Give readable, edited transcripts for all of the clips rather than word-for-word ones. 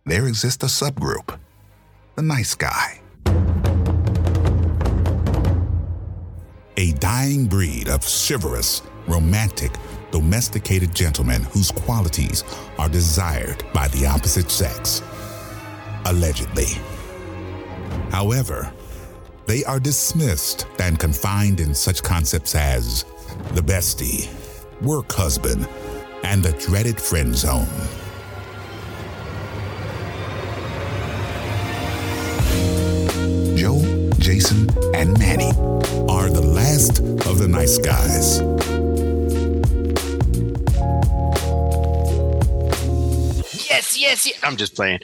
there exists a subgroup, the nice guy. A dying breed of chivalrous, romantic, domesticated gentlemen whose qualities are desired by the opposite sex. Allegedly. However, they are dismissed and confined in such concepts as the bestie, work husband, and the dreaded friend zone. Joe, Jason, and Manny are the last of the nice guys. Yes. I'm just playing.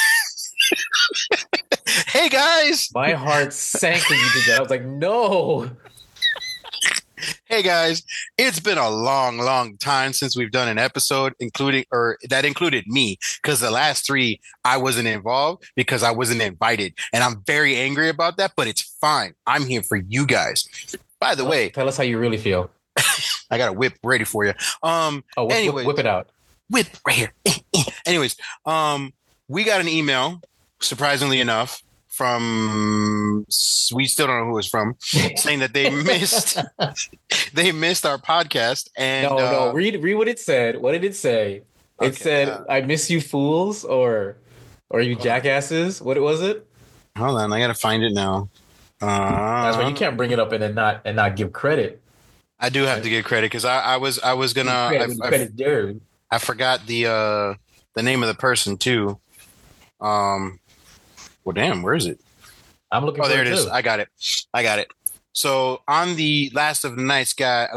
Hey, guys. My heart sank when you did that. I was like, no. Hey, guys. It's been a long time since we've done an episode that included me, because the last 3, I wasn't involved because I wasn't invited. And I'm very angry about that, but it's fine. I'm here for you guys. By the way, tell us how you really feel. I got a whip ready for you. Whip it out. Whip right here. Anyways, we got an email, surprisingly enough, from, we still don't know who it's from, saying that they missed our podcast. And no, read what it said. What did it say? It said, "I miss you fools," or "you jackasses." What was it? Hold on, I gotta find it now. That's why you can't bring it up and not give credit. I do have to give credit, because I was gonna credit there. I forgot the name of the person too. Well, damn, where is it? I'm looking. Oh, there it is. I got it. So on the last of the nice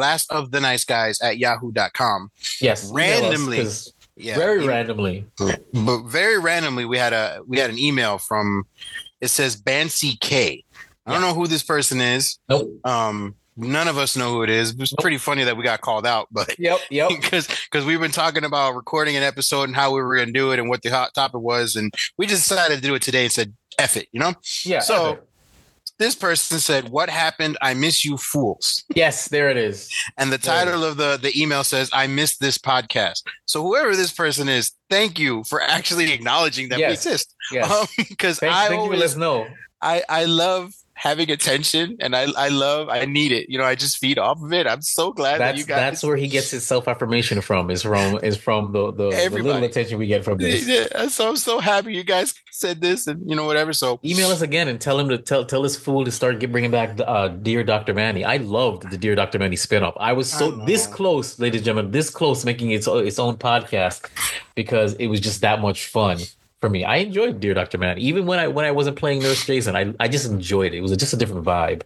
guys at yahoo.com. Yes. Randomly. Very randomly. But very randomly, we had an email from, it says Bancy K. I don't know who this person is. Nope. None of us know who it is. It's pretty funny that we got called out, but yep. Because we've been talking about recording an episode and how we were going to do it and what the hot topic was, and we just decided to do it today and said, F it, you know? Yeah. So this person said, "What happened? I miss you fools." Yes, there it is. And the title of the email says, "I missed this podcast." So whoever this person is, thank you for actually acknowledging that we exist. Yes. Because thank you for letting us know. I love having attention, and I need it. You know, I just feed off of it. I'm so glad that you guys. That's where he gets his self-affirmation from. Is from the little attention we get from this. Yeah, so I'm so happy you guys said this, and whatever. So email us again and tell him to tell this fool to start bringing back Dear Dr. Manny. I loved the Dear Dr. Manny spinoff. I was this close, ladies and gentlemen, this close making its own podcast, because it was just that much fun. For me, I enjoyed Dear Dr. Manny. Even when I wasn't playing Nurse Jason, I just enjoyed it. It was just a different vibe.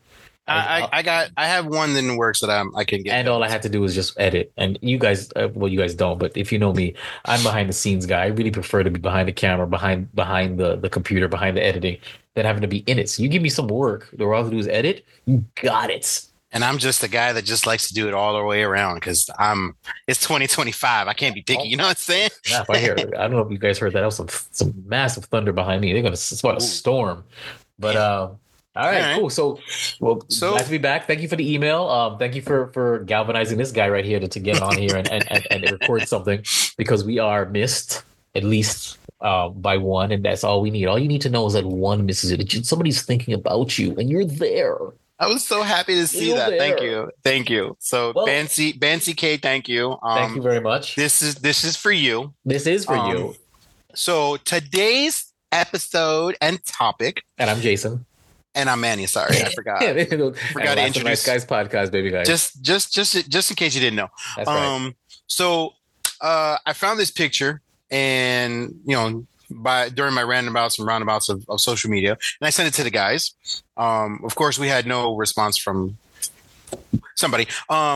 I have one in the works that I can get. And all I had to do was just edit. And you guys, you guys don't, but if you know me, I'm behind the scenes guy. I really prefer to be behind the camera, behind the computer, behind the editing, than having to be in it. So you give me some work, all I have to do is edit. You got it. And I'm just a guy that just likes to do it all the way around, because it's 2025. I can't be picky. You know what I'm saying? Yeah, if I don't know if you guys heard that. That was some massive thunder behind me. It's about a storm. But all right, cool. So glad to be back. Thank you for the email. Thank you for galvanizing this guy right here to get on here and record something, because we are missed at least by one, and that's all we need. All you need to know is that one misses it. Somebody's thinking about you, and you're there. I was so happy to see that. There. Thank you. So Bancy K, thank you. Thank you very much. This is for you. This is for you. So today's episode and topic. And I'm Jason. And I'm Manny. Sorry, I forgot. Forgot to introduce. Nice Guys podcast, baby guys. Just in case you didn't know. That's right. So I found this picture, and during my roundabouts of social media, and I sent it to the guys. Of course, we had no response from somebody.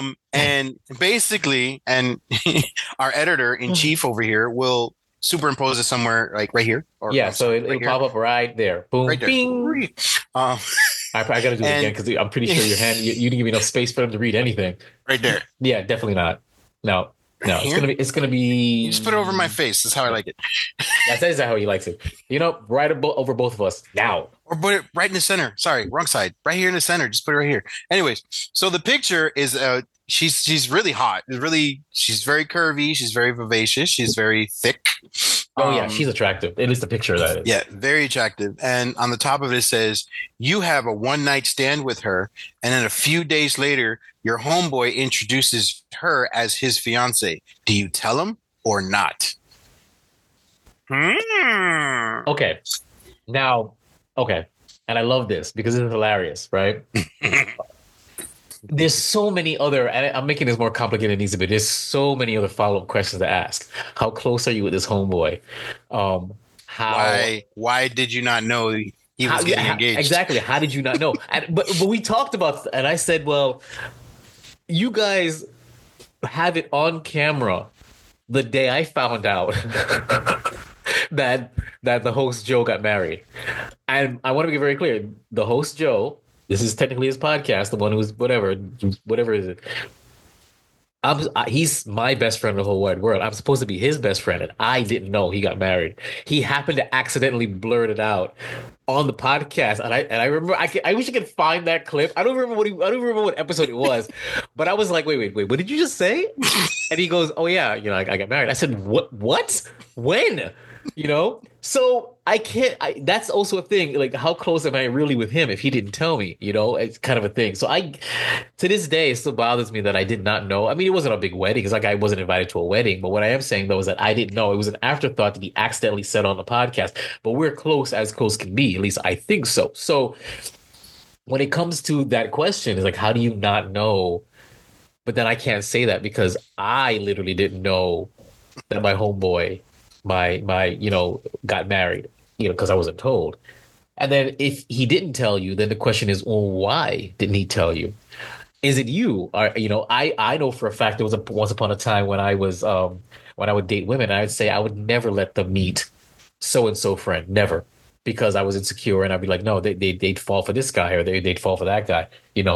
And basically, and our editor in chief over here will superimpose it somewhere like right here. So it'll pop up right there. Boom, right there. Bing. I got to do it again, because I'm pretty sure your hand, you didn't give me enough space for them to read anything. Right there. Yeah, definitely not. No, it's gonna be. You just put it over my face. That's how I like it. That's exactly how he likes it. Right over both of us now. Or put it right in the center. Sorry, wrong side. Right here in the center. Just put it right here. Anyways, so the picture is she's really hot. She's very curvy. She's very vivacious. She's very thick. Oh yeah, she's attractive. At least the picture of that is. Yeah, very attractive. And on the top of it says, you have a one night stand with her, and then a few days later, your homeboy introduces her as his fiance. Do you tell him or not? Okay. Now, okay. And I love this because it's hilarious, right? There's so many other, and I'm making this more complicated than it needs to be. There's so many other follow-up questions to ask. How close are you with this homeboy? Why did you not know he was getting engaged? Exactly. How did you not know? But we talked about, and I said, well, you guys have it on camera the day I found out that the host Joe got married. And I want to be very clear. The host Joe, this is technically his podcast, the one who's whatever is it. He's my best friend in the whole wide world. I'm supposed to be his best friend, and I didn't know he got married. He happened to accidentally blurt it out on the podcast, and I remember. I wish I could find that clip. I don't remember what episode it was, but I was like, wait, what did you just say? And he goes, oh yeah, I got married. I said, what? When? So I can't. That's also a thing. Like, how close am I really with him if he didn't tell me? It's kind of a thing. So to this day, it still bothers me that I did not know. I mean, it wasn't a big wedding because I wasn't invited to a wedding. But what I am saying though is that I didn't know. It was an afterthought to be accidentally said on the podcast. But we're close as close can be. At least I think so. So when it comes to that question, it's like, how do you not know? But then I can't say that because I literally didn't know that my homeboy. My got married, because I wasn't told. And then if he didn't tell you, then the question is, well, why didn't he tell you? Is it you? I know for a fact there was once upon a time when I was when I would date women, I'd say I would never let them meet so and so friend, never, because I was insecure, and I'd be like, no, they'd fall for this guy or they'd fall for that guy.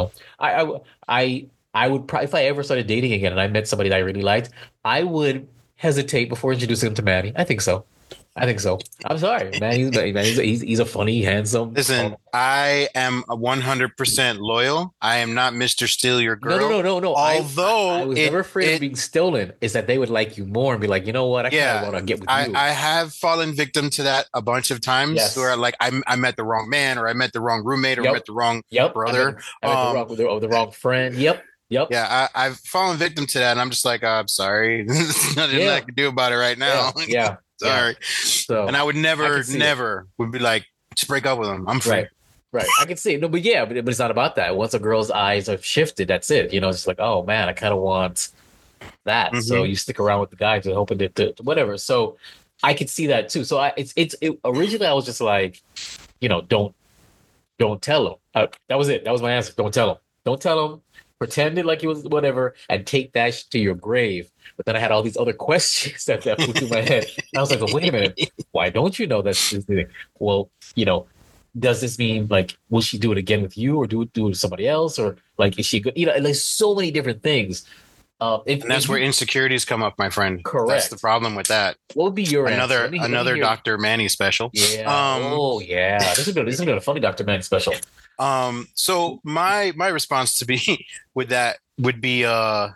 I would probably, if I ever started dating again and I met somebody that I really liked, I would hesitate before introducing him to Manny. I think so. I'm sorry, man. He's a funny, handsome. Listen, I am 100% loyal. I am not Mr. Steal Your Girl. No. Although I was never afraid of being stolen. Is that they would like you more and be like, you know what? I kind of want to get with you. I have fallen victim to that a bunch of times where like I met the wrong man, or I met the wrong roommate, or I met the wrong brother, I met the wrong friend. Yep. Yeah, I've fallen victim to that, and I'm just like, I'm sorry. There's nothing I can do about it right now. Yeah. Sorry. So, and I would never would be like, just break up with him. I'm free. Right. I can see it. No, but it's not about that. Once a girl's eyes have shifted, that's it. It's like, oh man, I kind of want that. Mm-hmm. So you stick around with the guy to hoping to whatever. So I could see that too. So originally I was just like, don't tell him. That was it. That was my answer. Don't tell him. Don't tell him. Pretend it like it was whatever, and take that to your grave. But then I had all these other questions that flew through my head. And I was like, well, wait a minute. Why don't you know that's this thing? Well, does this mean like, will she do it again with you, or do it with somebody else, or like, is she good? There's so many different things. And that's where insecurities come up, my friend. Correct. That's the problem with that. What would be your another Dr. Manny special? Yeah. This is a funny Dr. Manny special. So my response to be with that would be, damn,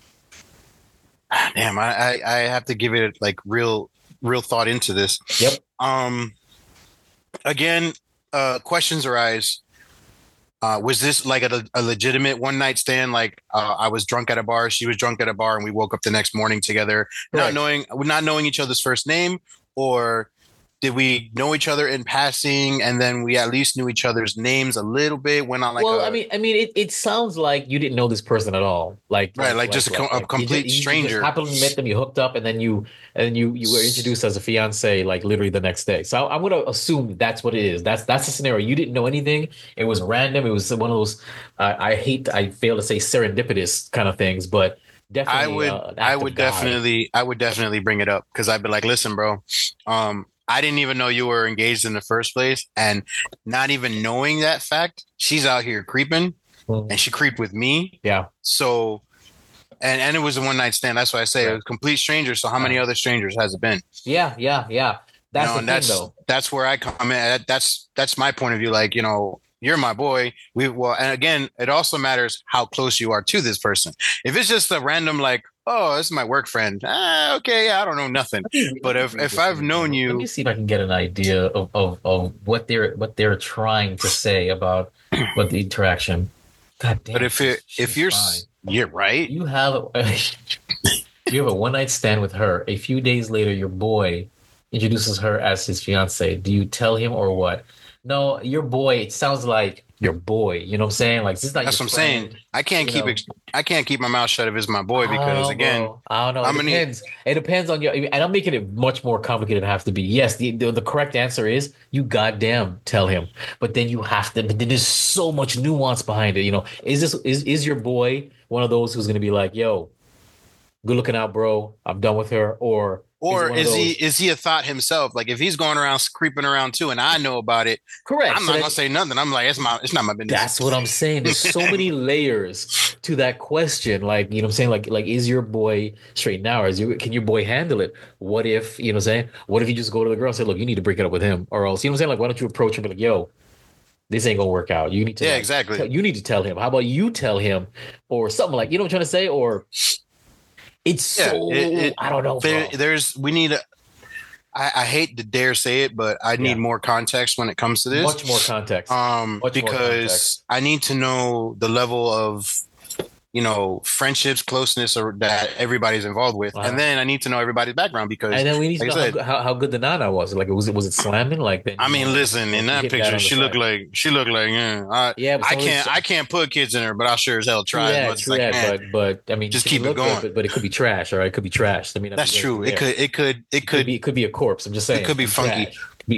I have to give it like real thought into this. Yep. Again, questions arise. Was this like a legitimate one night stand? Like, I was drunk at a bar, she was drunk at a bar, and we woke up the next morning together, not knowing each other's first name, or did we know each other in passing, and then we at least knew each other's names a little bit? Went on like, it sounds like you didn't know this person at all. Like, right, like just a complete stranger. You just happily met them, you hooked up, and then you were introduced as a fiance, like literally the next day. So I'm going to assume that's what it is. That's the scenario. You didn't know anything. It was random. It was one of those. I fail to say serendipitous kind of things, but definitely. I would definitely bring it up, because I'd be like, listen, bro. I didn't even know you were engaged in the first place, and not even knowing that fact, she's out here creeping, and she creeped with me. Yeah. So, and it was a one night stand. That's why I say it was complete strangers. So how many other strangers has it been? Yeah. That's the thing, though. That's where I come in. That's my point of view. Like, you're my boy. And again, it also matters how close you are to this person. If it's just a random, like, oh, this is my work friend. Okay, yeah, I don't know nothing. But if I've known you, let me see if I can get an idea of what they're trying to say about what the interaction. God damn. But if you're right. You have you have a one night stand with her. A few days later, your boy introduces her as his fiance. Do you tell him or what? No, your boy. It sounds like your boy. You know what I'm saying? Like, this is not. That's your what I'm friend, saying. I can't keep my mouth shut if it's my boy because again, I don't know. It depends. It depends on your. And I'm making it much more complicated than it has to be. Yes, the correct answer is you goddamn tell him. But then you have to. But then there's so much nuance behind it. You know, is your boy one of those who's going to be like, yo, good looking out, bro. I'm done with her, or is he a thought himself? Like if he's going around creeping around too, and I know about it, correct. I'm not gonna say nothing. I'm like, it's not my business. That's what I'm saying. There's so many layers to that question. Like, you know what I'm saying? Like is your boy straight now, or can your boy handle it? What if, you know what I'm saying? What if you just go to the girl and say, look, you need to break it up with him, or else, you know what I'm saying? Like, why don't you approach him and be like, yo, this ain't gonna work out. You need to, yeah, exactly. You need to tell him. How about you tell him, or something like, you know what I'm trying to say, or. It's I don't know. I hate to dare say it, but I need more context when it comes to this. Much more context. Because I need to know the level of, friendships, closeness, or that everybody's involved with, and then I need to know everybody's background because. And then we need to know how good the Nana was. Like, was it slamming? Like, then, I mean, listen, in that picture, she looked like I can't put kids in her, but I sure as hell try as much as I can. But I mean, just keep it going. But it could be trash, all right? It could be trash. I mean, that's true. It could be a corpse. I'm just saying, it could be funky.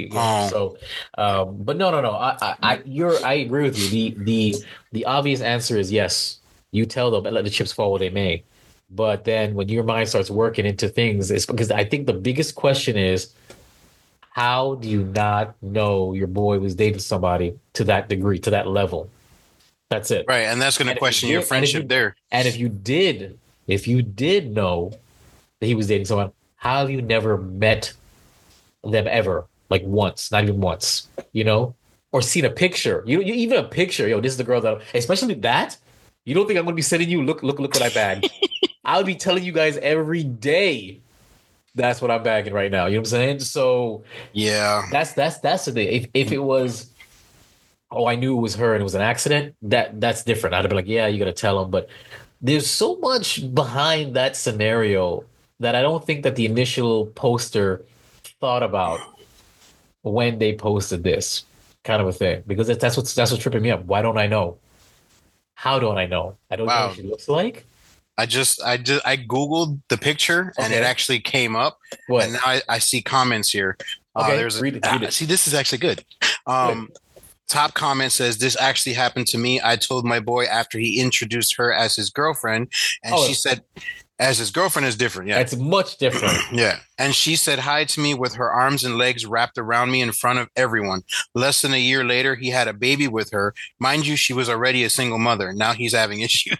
But no. I agree with you. The obvious answer is yes. You tell them and let the chips fall where they may. But then when your mind starts working into things, it's because I think the biggest question is, how do you not know your boy was dating somebody to that degree, to that level? That's it. Right. And that's going to question your friendship there. And if you did know that he was dating someone, how have you never met them ever? Like once, not even once, or seen a picture, you even a picture. Yo, this is the girl that, especially that. You don't think I'm going to be sending you, look what I bagged. I'll be telling you guys every day that's what I'm bagging right now. You know what I'm saying? So yeah, that's the thing. If it was, I knew it was her and it was an accident, that's different. I'd be like, yeah, you got to tell him. But there's so much behind that scenario that I don't think that the initial poster thought about when they posted this kind of a thing, because that's what's tripping me up. Why don't I know? How don't I know? I don't know what she looks like. I Googled the picture and it actually came up. What? And now I see comments here. Okay, read it. See, this is actually good. Top comment says, this actually happened to me. I told my boy after he introduced her as his girlfriend, and she said, as his girlfriend is different. Yeah. It's much different. Yeah. And she said hi to me with her arms and legs wrapped around me in front of everyone. Less than a year later, he had a baby with her. Mind you, she was already a single mother. Now he's having issues.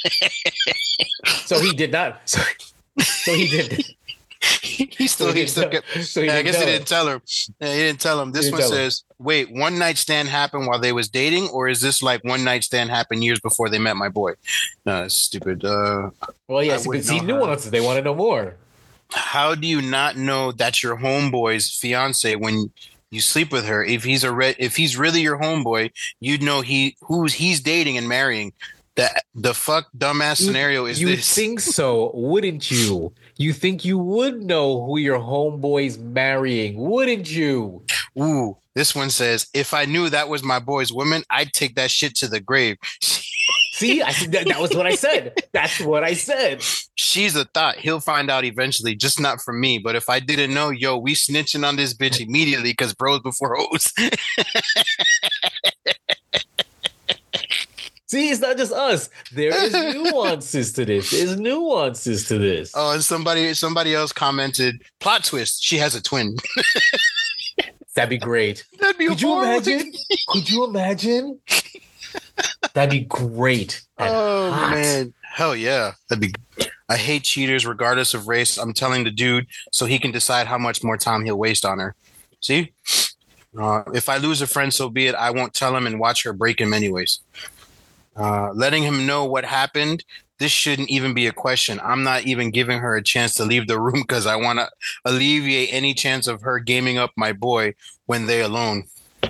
So he did not. So he did. He still kept. I guess he didn't tell her. Yeah, he didn't tell him. This one says, wait, one night stand happened while they was dating, or is this like one night stand happened years before they met my boy? No, that's stupid. Well, yes, because he nuances. They want to know more. How do you not know that's your homeboy's fiance when you sleep with her? If he's really your homeboy, you'd know he's dating and marrying. The fuck dumbass scenario is this? You think so, wouldn't you? You think you would know who your homeboy's marrying, wouldn't you? Ooh, this one says, if I knew that was my boy's woman, I'd take that shit to the grave. See, that was what I said. That's what I said. She's a thought. He'll find out eventually, just not from me. But if I didn't know, yo, we snitching on this bitch immediately because bros before hoes. See, it's not just us. There is nuances to this. There's nuances to this. Oh, and somebody else commented, plot twist, she has a twin. That'd be great. That'd be Could you imagine? That'd be great. Man. Hell yeah. I hate cheaters regardless of race. I'm telling the dude so he can decide how much more time he'll waste on her. See? If I lose a friend, so be it. I won't tell him and watch her break him anyways. Letting him know what happened. this shouldn't even be a question. I'm not even giving her a chance to leave the room because I want to alleviate any chance of her gaming up my boy when they're alone.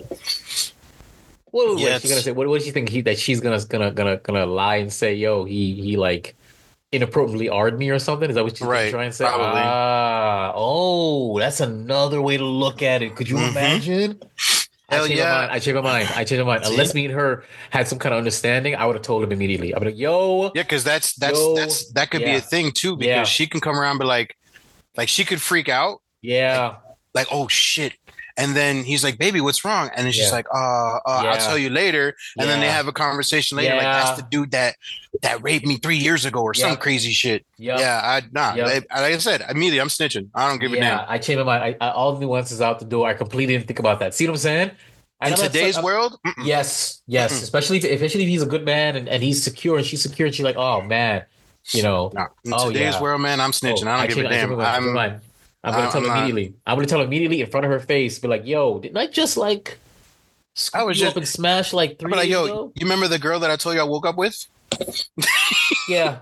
What she's gonna say? What does she think that she's gonna lie and say, yo, he like inappropriately R'd me or something? Is that what she's trying to say? Probably. That's another way to look at it. Could you imagine? Hell yeah. I changed my mind. Unless me and her had some kind of understanding, I would have told him immediately. I'd be like, yo. Yeah, because that could be a thing too, because she can come around and be like she could freak out. Yeah. Like, oh shit. And then he's like, baby, what's wrong? And then she's like, I'll tell you later. And then they have a conversation later. Like, that's the dude that raped me 3 years ago or some crazy shit. Yeah. Like I said, immediately I'm snitching. I don't give a damn. I changed my mind. All the nuances out the door. I completely didn't think about that. See what I'm saying? In today's world? Yes. Especially if he's a good man and he's secure and she's secure and she's like, oh man, you know. In today's world, man, I'm snitching. I don't give a damn. I'm gonna tell her immediately. I'm gonna tell her immediately in front of her face. Be like, "Yo, didn't I just like scoop you up and smash like 3 years ago? You remember the girl that I told you I woke up with? Yeah.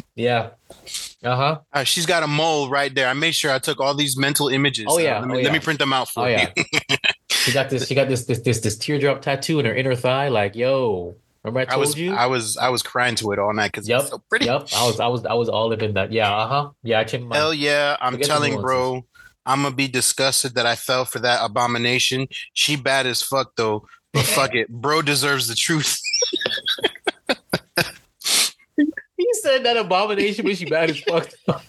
She's got a mole right there. I made sure I took all these mental images. Let me print them out for you. She got this teardrop tattoo in her inner thigh. Like, yo, remember I told you? I was crying to it all night because it's so pretty. Yep. I was all up in that. Yeah. Yeah. I changed my. Hell yeah! I'm telling bro, I'm gonna be disgusted that I fell for that abomination. She bad as fuck though, but fuck it, bro deserves the truth. He said that abomination, but she bad as fuck.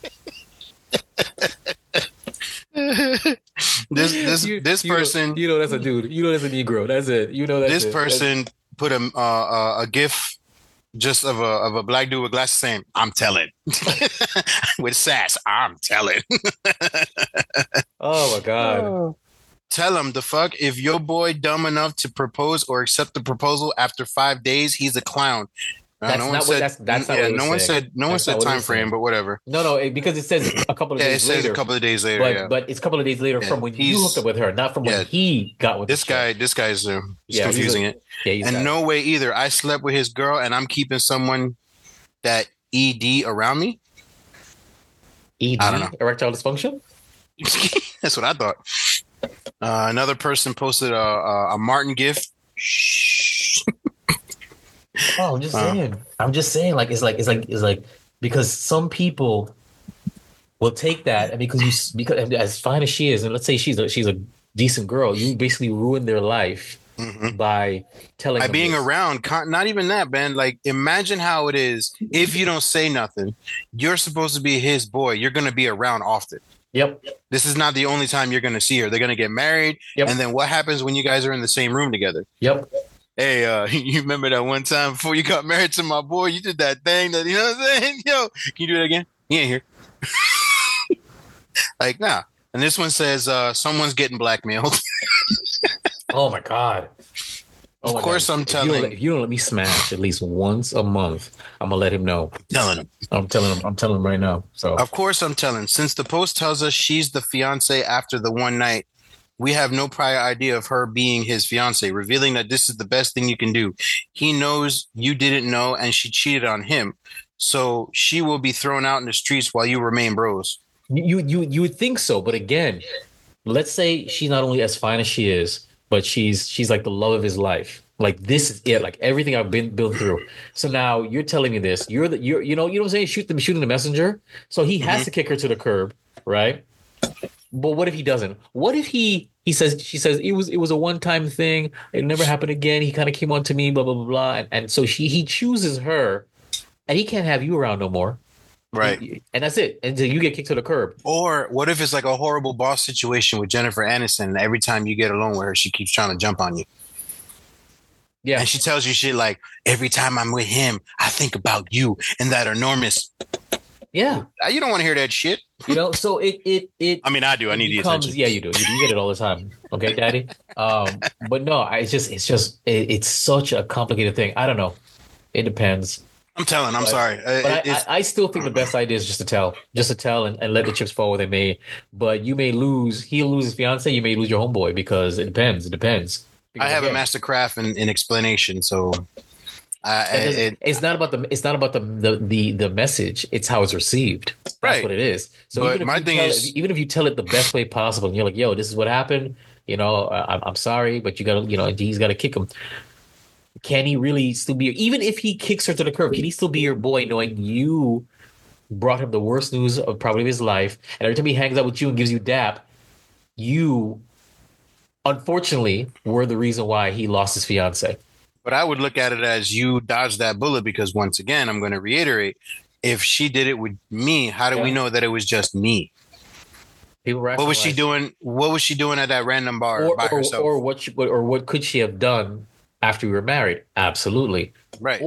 This person, you know that's a dude. You know that's a Negro. That's it. You know this person put a gif just of a black dude with glasses saying, "I'm telling," with sass. I'm telling. Oh my god. Tell him the fuck if your boy dumb enough to propose or accept the proposal after 5 days, he's a clown. No one said time frame, but whatever. No, because it says a couple of days later. It says a couple of days later. But it's a couple of days later from when you hooked up with her, not from when he got with this guy. This guy's confusing it. And no way either. I slept with his girl, and I'm keeping someone that ED around me. ED, I don't know. Erectile dysfunction. That's what I thought. Another person posted a Martin gift. Oh, I'm just saying. Like it's like because some people will take that, and because as fine as she is, and let's say she's a decent girl, you basically ruin their life by telling by being around. Not even that, man. Like imagine how it is if you don't say nothing. You're supposed to be his boy. You're going to be around often. Yep. This is not the only time you're going to see her. They're going to get married, and then what happens when you guys are in the same room together? Yep. Hey, you remember that one time before you got married to my boy, you did that thing that, you know what I'm saying? Yo, can you do it again? He ain't here. Like, nah. And this one says, someone's getting blackmailed. Oh my God. Of course, I'm telling if you don't let me smash at least once a month, I'm gonna let him know. I'm telling him right now. So of course I'm telling. Since the post tells us she's the fiance after the one night, we have no prior idea of her being his fiance, revealing that this is the best thing you can do. He knows you didn't know, and she cheated on him. So she will be thrown out in the streets while you remain bros. You would think so, but again, let's say she's not only as fine as she is, but she's like the love of his life. Like this is it. Like everything I've been through. So now you're telling me this. You know what I'm saying? Shooting the messenger. So he has to kick her to the curb, right? But what if he doesn't? What if she says it was a one-time thing. It never happened again. He kind of came on to me, blah blah blah blah, and so he chooses her, and he can't have you around no more. Right. And that's it. Until you get kicked to the curb. Or what if it's like a horrible boss situation with Jennifer Aniston, and every time you get alone with her, she keeps trying to jump on you. Yeah. And she tells you shit like, every time I'm with him, I think about you and that enormous. Yeah. You don't want to hear that shit. You know, so it I mean, I do. I need the attention. Yeah, you do. You get it all the time. Okay, Daddy? But no, it's such a complicated thing. I don't know. It depends. I'm sorry. But I still think the best idea is just to tell and let the chips fall where they may. But you may lose. He'll lose his fiance. You may lose your homeboy because it depends. It depends. Because I have a master craft in explanation, so It's not about the message. It's how it's received. That's right. what it is. So but my thing is, even if you tell it the best way possible, and you're like, "Yo, this is what happened. You know, I'm sorry, but you gotta, you know, he's got to kick him." Can he really still be? Even if he kicks her to the curb, can he still be your boy, knowing you brought him the worst news of probably his life, and every time he hangs out with you and gives you dap, you unfortunately were the reason why he lost his fiance. But I would look at it as you dodged that bullet, because once again, I'm going to reiterate, if she did it with me, how do we know that it was just me? What was she doing? What was she doing at that random bar by herself? Or what could she have done after we were married? Absolutely. Right.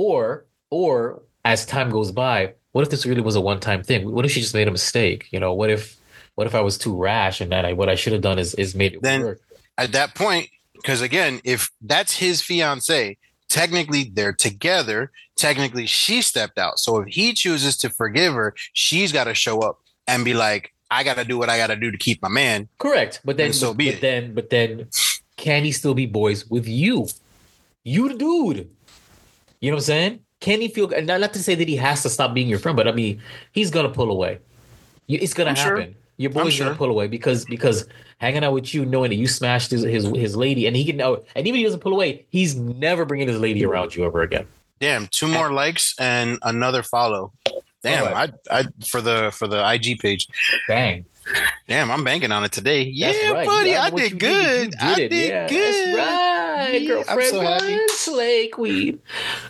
Or as time goes by, what if this really was a one-time thing? What if she just made a mistake? You know, what if I was too rash and that what I should have done is made it work? At that point, because again, if that's his fiance, technically they're together. Technically she stepped out. So if he chooses to forgive her, she's got to show up and be like, I got to do what I got to do to keep my man. Correct. But then, but then can he still be boys with you? You the dude. You know what I'm saying? Can he feel, and not to say that he has to stop being your friend, but I mean, he's going to pull away. It's going to happen. Sure. Your boy's going to pull away because hanging out with you, knowing that you smashed his lady, and he can know, and even if he doesn't pull away, he's never bringing his lady around you ever again. Damn, 2 more likes and another follow. Damn, I for the IG page. Bang. Damn, I'm banking on it today. Yeah, right. Buddy, I did good. I did good. That's right, girlfriend. I'm so happy. Slay queen.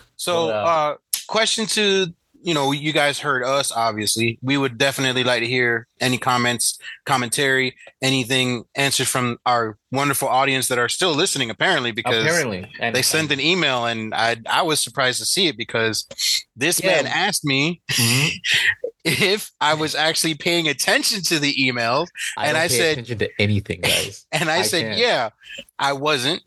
So, question to, you know, you guys heard us, obviously. We would definitely like to hear any commentary, anything answered from our wonderful audience that are still listening, apparently, because they sent an email, and I was surprised to see it, because this man asked me if I was actually paying attention to the emails. And I said, attention to anything, guys. And I said, yeah, I wasn't.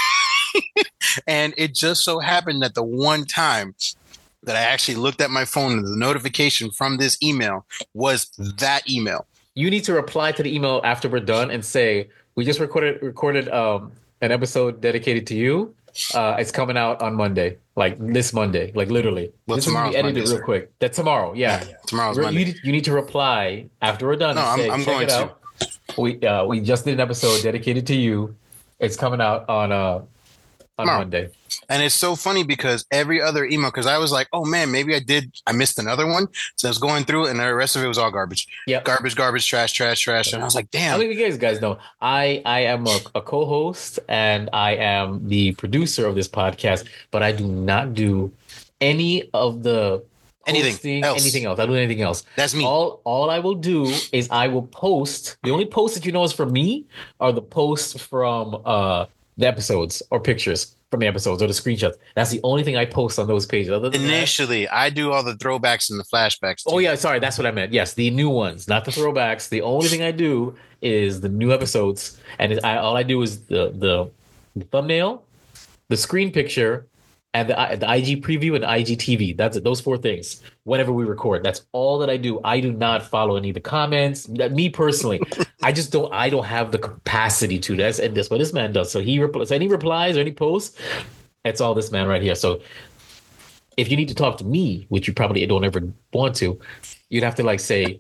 And it just so happened that the one time that I actually looked at my phone and the notification from this email was that email. You need to reply to the email after we're done and say, we just recorded an episode dedicated to you. It's coming out on Monday, like this Monday, like literally. Well, this tomorrow's is edited real quick. That's tomorrow. Yeah. Tomorrow's Monday. You need to reply after we're done. No, I'm going to. We just did an episode dedicated to you. It's coming out on Monday. And it's so funny because every other email, because I was like, oh man, maybe I missed another one. So I was going through it, and the rest of it was all garbage. Yeah. Garbage, trash. And I was like, damn. I think you guys know, I am a co-host and I am the producer of this podcast, but I do not do any of the anything else. I don't do anything else. That's me. All I will do is I will post. The only posts that you know is from me are the posts from the episodes or pictures from the episodes or the screenshots. That's the only thing I post on those pages. Other than initially, I do all the throwbacks and the flashbacks too. Oh yeah, sorry, that's what I meant. Yes, the new ones, not the throwbacks. The only thing I do is the new episodes, and all I do is the thumbnail, the screen picture, and the IG preview and IGTV. That's it. Those 4 things. Whenever we record, that's all that I do. I do not follow any of the comments. Me personally, I don't have the capacity to. That's what this man does. So any replies or any posts, that's all this man right here. So if you need to talk to me, which you probably don't ever want to, you'd have to like say,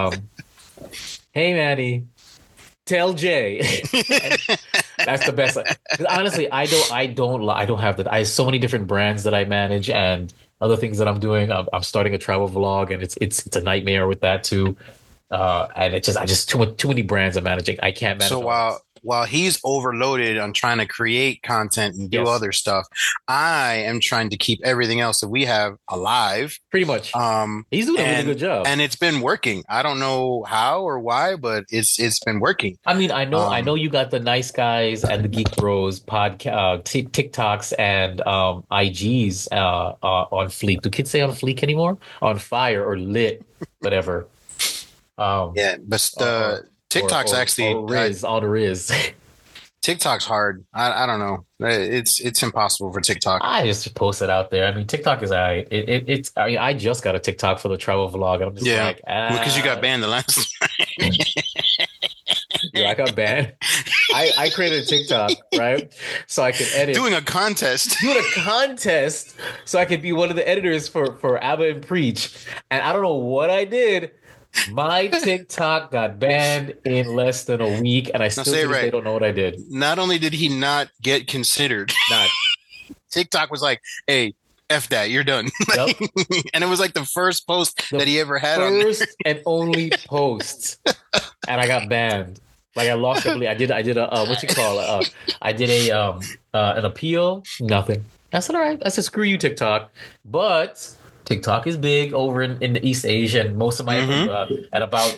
"Hey, Manny, tell Jay." That's the best. Honestly, I don't have that. I have so many different brands that I manage and other things that I'm doing. I'm starting a travel vlog, and it's a nightmare with that too. And I just too many brands I'm managing. I can't manage. So while he's overloaded on trying to create content and do other stuff, I am trying to keep everything else that we have alive. Pretty much. He's doing a really good job, and it's been working. I don't know how or why, but it's been working. I mean, I know you got the Nice Guys and the Geek Bros podcast, TikToks and IGs on fleek. Do kids say on fleek anymore? On fire or lit, whatever. Yeah, but TikTok's actually all there is. TikTok's hard. I don't know. It's impossible for TikTok. I just post it out there. I mean, TikTok is it's. I mean, I just got a TikTok for the travel vlog. I'm just like, because you got banned the last time. Yeah, I got banned. I created a TikTok, right? So I could edit. Doing a contest So I could be one of the editors for Abba and Preach. And I don't know what I did. My TikTok got banned in less than a week, and I still they don't know what I did. Not only did he not get considered, TikTok was like, "Hey, F that, you're done." Yep. And it was like the first post that he ever had on first and only post, and I got banned. Like I lost. I did a what you call I did a an appeal. Nothing. I said, all right. I said, screw you, TikTok. But TikTok is big over in the East Asia, and most of my at about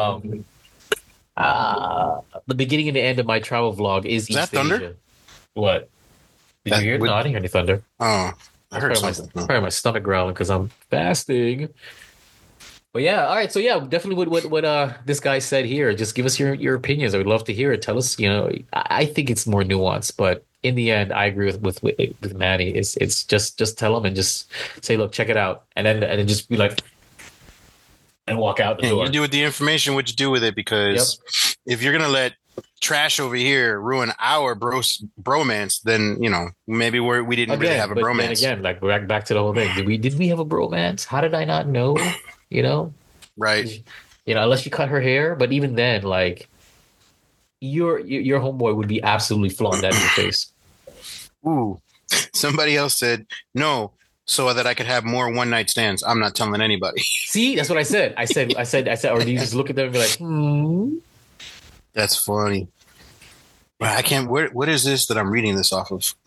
the beginning and the end of my travel vlog is East Asia. Thunder? What? Did you hear it? No, I didn't hear any thunder. Oh, I heard something. Probably my stomach growling because I'm fasting. But yeah, all right. So yeah, definitely what this guy said here. Just give us your opinions. I would love to hear it. Tell us. I think it's more nuanced, but in the end, I agree with Manny. It's just tell him and just say, look, check it out, and then just be like, and walk out the door. You do with the information what you do with it, because if you're gonna let trash over here ruin our bromance, then maybe we didn't really have a bromance. Then again, like back to the whole thing. Did we have a bromance? How did I not know? Right. Unless you cut her hair, but even then, like your homeboy would be absolutely flaunting that in your face. Ooh, somebody else said no, so that I could have more one night stands. I'm not telling anybody. See, that's what I said. I said, or do you just look at them and be like, That's funny. I can't. What is this that I'm reading this off of?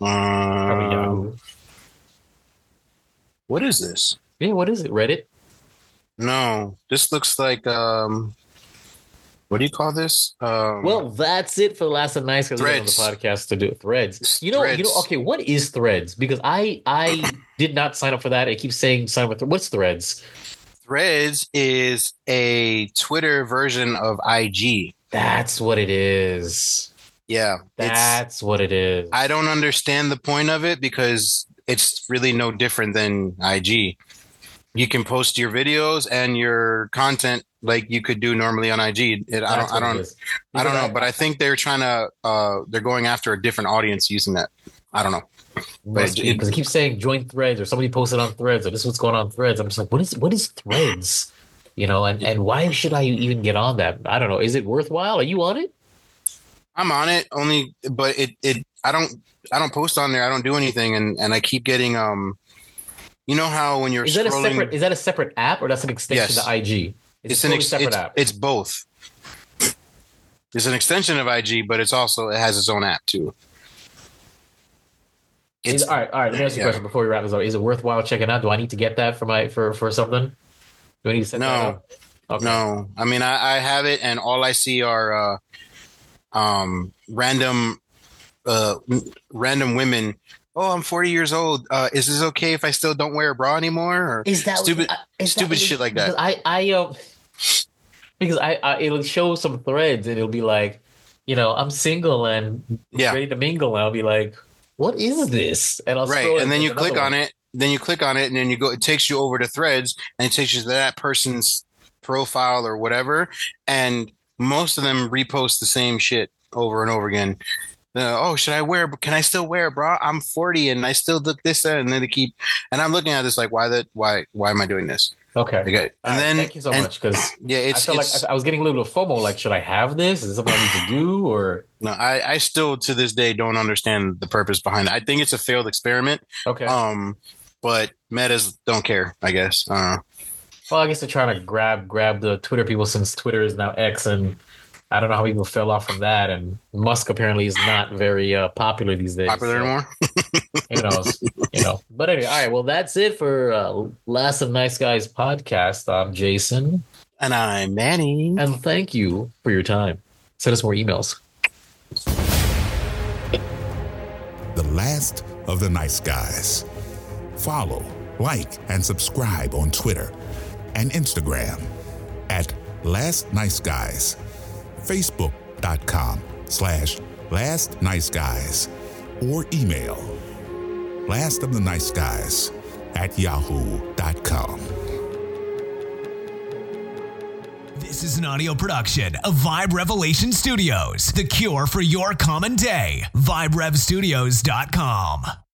What is this? Yeah, what is it? Reddit? No, this looks like what do you call this? Well, that's it for the last of Nice Guys on the podcast to do Threads. Okay, what is Threads? Because I did not sign up for that. I keep saying sign up for what's Threads? Threads is a Twitter version of IG. That's what it is. Yeah, that's what it is. I don't understand the point of it because it's really no different than IG. You can post your videos and your content like you could do normally on IG. I don't know, but I think they're trying to they're going after a different audience using that. I don't know. Because it keeps saying join Threads, or somebody posted on Threads, or this is what's going on Threads. I'm just like, what is Threads? And why should I even get on that? I don't know. Is it worthwhile? Are you on it? I'm on it but I don't post on there. I don't do anything, and I keep getting you know how when you're scrolling, is that a separate app, or that's an extension to IG? It's a separate app. It's both. It's an extension of IG, but it has its own app too. All right. Let me ask you a question before we wrap this up. Is it worthwhile checking out? Do I need to get that for something? Do I need to set that up? Okay. No. I mean, I have it, and all I see are random women. Oh, I'm 40 years old. Is this okay if I still don't wear a bra anymore? Or is that stupid shit like that? Because it'll show some threads, and it'll be like, I'm single and ready to mingle. And I'll be like, what is this? And I'll scroll, and then you click on it. Then you click on it, and then you go. It takes you over to Threads, and it takes you to that person's profile or whatever. And most of them repost the same shit over and over again. Can I still wear a bra? I'm 40 and I still look this, and then they keep. And I'm looking at this like, why am I doing this? Okay. Thank you so much, because I felt like I was getting a little bit of FOMO. Like, should I have this? Is it something I need to do? Or no? I still to this day don't understand the purpose behind it. I think it's a failed experiment. Okay. But metas don't care, I guess. Well, I guess they're trying to grab the Twitter people, since Twitter is now X, and I don't know how people fell off from that. And Musk apparently is not very popular these days. Anymore? Who knows? But anyway, all right. Well, that's it for Last of Nice Guys podcast. I'm Jason. And I'm Manny. And thank you for your time. Send us more emails. The Last of the Nice Guys. Follow, like, and subscribe on Twitter and Instagram at Last Nice Guys, Facebook.com/Last Nice Guys, or email lastoftheniceguys@yahoo.com. This is an audio production of Vibe Revelation Studios, the cure for your common day. VibeRevStudios.com.